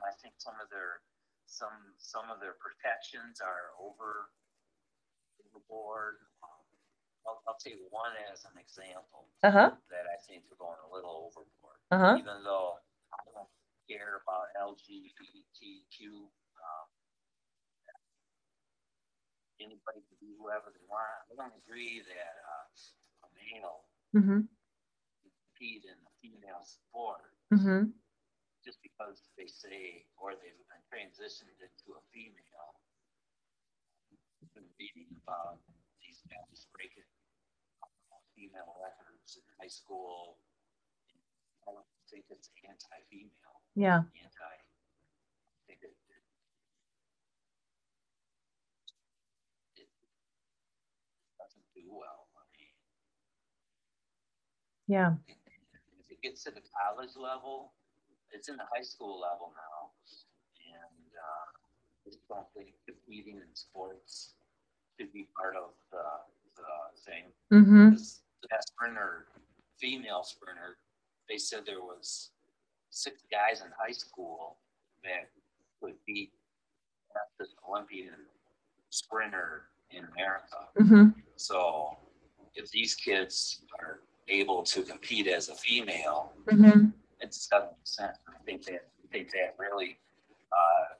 I think some of their protections are overboard. I'll take one as an example Uh-huh. that I think they're going a little overboard. Uh-huh. Even though I don't care about LGBTQ, anybody can be whoever they want. I don't agree that a male Mm-hmm. compete in the female sport Mm-hmm. just because they say or they've been transitioned into a female. I've been reading about these guys breaking female records in high school. I don't think it's anti-female. Yeah. I think it doesn't do well. I mean, Yeah. if it gets to the college level, it's in the high school level now, and I just don't think competing in sports should be part of the thing. Mm-hmm. Because that sprinter, female sprinter, they said there was 6 guys in high school that would beat the Olympian sprinter in America. Mm-hmm. So if these kids are able to compete as a female, Mm-hmm. it just doesn't make sense. I think that really uh,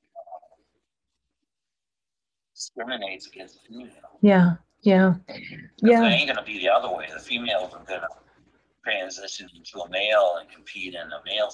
discriminates against the female. Yeah. Yeah. Because Yeah. it ain't gonna be the other way. The females are gonna transition into a male and compete in a male